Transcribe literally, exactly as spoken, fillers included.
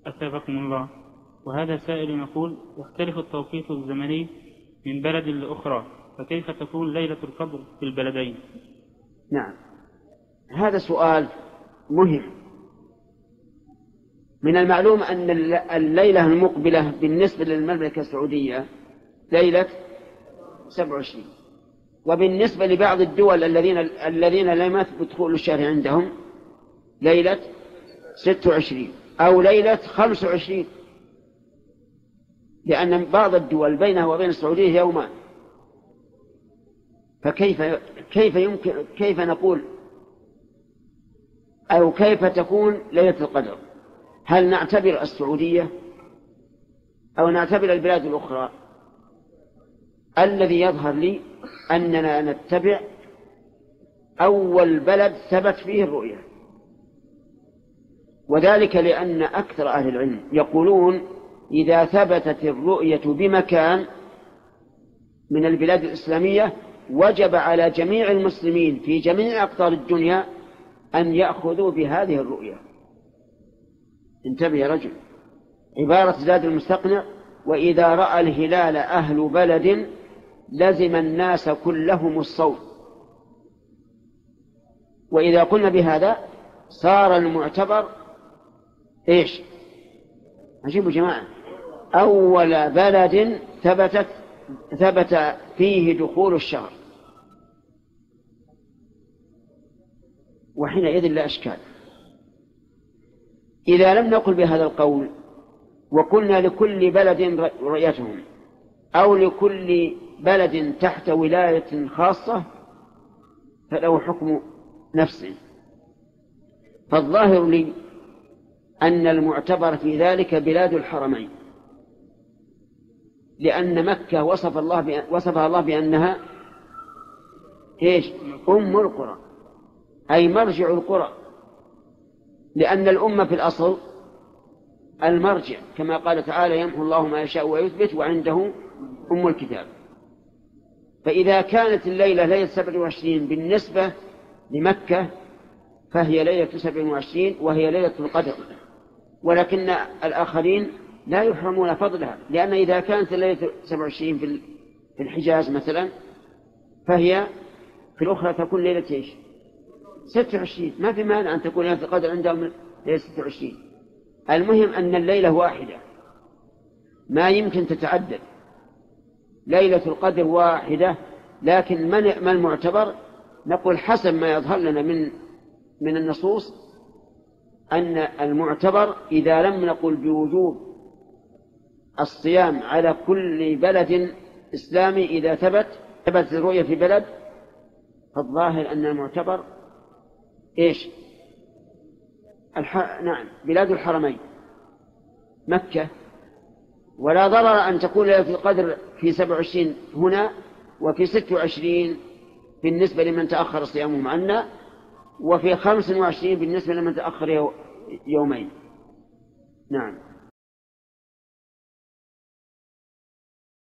أثابكم الله. وهذا سائل يقول: يختلف التوقيت الزمني من بلد لأخرى، فكيف تكون ليلة القدر في البلدين؟ نعم، هذا سؤال مهم. من المعلوم أن الليلة المقبلة بالنسبة للمملكة السعودية ليلة سبعة وعشرين، وبالنسبة لبعض الدول الذين الذين لم يثبت دخول الشهر عندهم ليلة ستة وعشرين أو ليلة خمسة وعشرين، لأن بعض الدول بينها وبين السعودية يومان. فكيف كيف يمكن كيف نقول أو كيف تكون ليلة القدر؟ هل نعتبر السعودية أو نعتبر البلاد الأخرى؟ الذي يظهر لي أننا نتبع أول بلد ثبت فيه الرؤية، وذلك لأن أكثر أهل العلم يقولون إذا ثبتت الرؤية بمكان من البلاد الإسلامية وجب على جميع المسلمين في جميع أقطار الدنيا أن يأخذوا بهذه الرؤية. انتبه يا رجل، عبارة زاد المستقنع: وإذا رأى الهلال أهل بلد لزم الناس كلهم الصوم. وإذا قلنا بهذا صار المعتبر إيش؟ عجيبوا جماعة، أول بلد ثبتت ثبت فيه دخول الشهر، وحينئذ لا أشكال. إذا لم نقل بهذا القول وقلنا لكل بلد رؤيتهم أو لكل بلد تحت ولاية خاصة فله حكم نفسه. فالظاهر لي أن المعتبر في ذلك بلاد الحرمين، لأن مكة وصف الله وصفها الله بأنها إيش؟ أم القرى، أي مرجع القرى، لأن الأمة في الأصل المرجع، كما قال تعالى: يمحو الله ما يشاء ويثبت وعنده أم الكتاب. فإذا كانت الليلة ليلة سبع وعشرين بالنسبة لمكة فهي ليلة سبع وعشرين وهي ليلة القدر، ولكن الآخرين لا يحرمون فضلها، لأن إذا كانت الليلة سبع وعشرين في الحجاز مثلا فهي في الأخرى تكون ليلة إيش؟ ستة وعشرين. ما في مانع أن تكون ليلة القدر عندهم ليلة ستة وعشرين. المهم أن الليلة واحدة ما يمكن تتعدد، ليلة القدر واحدة. لكن ما المعتبر؟ نقول حسب ما يظهر لنا من من النصوص أن المعتبر إذا لم نقل بوجوب الصيام على كل بلد إسلامي إذا ثبت ثبت الرؤية في بلد، فالظاهر أن المعتبر إيش؟ الح... نعم بلاد الحرمين مكة. ولا ضرر أن تكون ليلة القدر في سبع وعشرين هنا وفي ست وعشرين بالنسبة لمن تأخر صيامهم عنا، وفي خمس وعشرين بالنسبة لمن تأخر يومين. نعم.